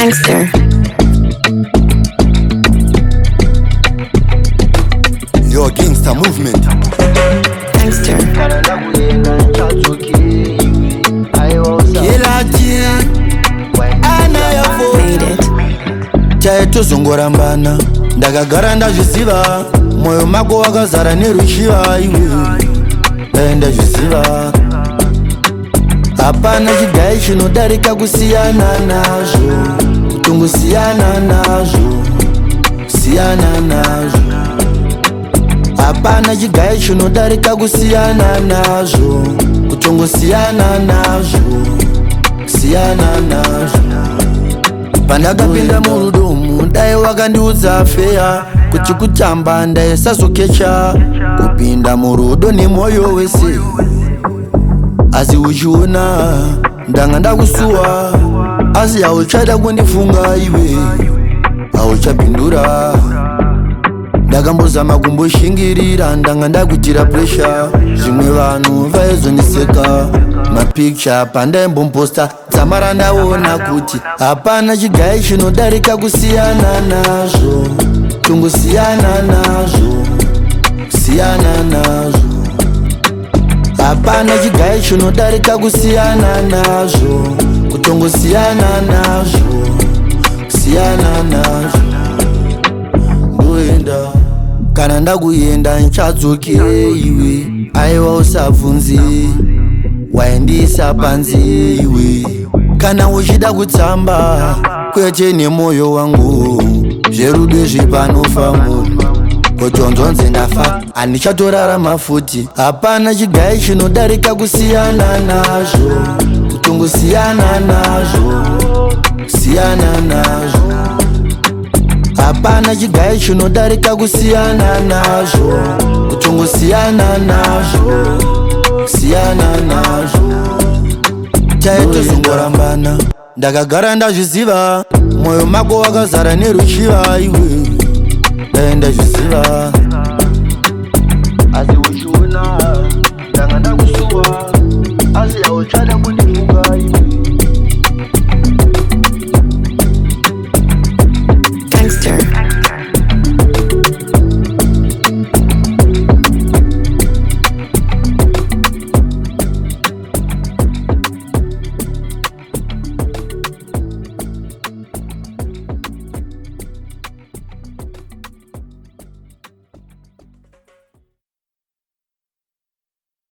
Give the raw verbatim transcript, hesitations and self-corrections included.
Gangster. Yo, gangster movement. Gangster. Kila tia anayavo Made it. chaito zongorambana ndakagara ndazviziva moyo mako wakazara nerushiva iwe ndazviziva hapana chigai chinodarika kusiyana nazvo kutongosiyana nazvo siyana nazvo hapana chigai chinodarika kusiyana nazvo kutongosiyana nazvo siyana nazvo pandakapinda murudomu dai wakandiudza feya kuti kutamba ndaisazokecha kupinda murudo nemwoyo wese asi uchiona ndanga ndakusuwa asi hauchada kundifunga iwe hauchapindura ndakambozama kumboshingirira ndanga ndakutira presha zvimwe vanhu vaizondiseka mapicha pandaimbomposta dzamara ndaona kuti hapana chigai chinodarika kusiyana nazvo tongosiyana nazvo siyana nazvo hapana chigai chinodarika kusiyana nazvo kutongosiyana nazvo siyana nazvo ndoenda kana ndakuyenda nchadzoke iwe aiwa usabvunze waindisa panze iwe kana uchida kutsamba kwete nemwoyo wangu zverudo zvepanofamo kotonzonze ndafa handichatorarama futi hapana chigai chinodarika kusiyana nazvo kutongosiyana nazvo siyana nazvo hapana chigai chinodarika kusiyana nazvo kutongosiyana nazvo siyana nazvo chaito zongorambana ndakagara ndazviziva moyo mako wakazara nerushiva iwe ndai ndazviziva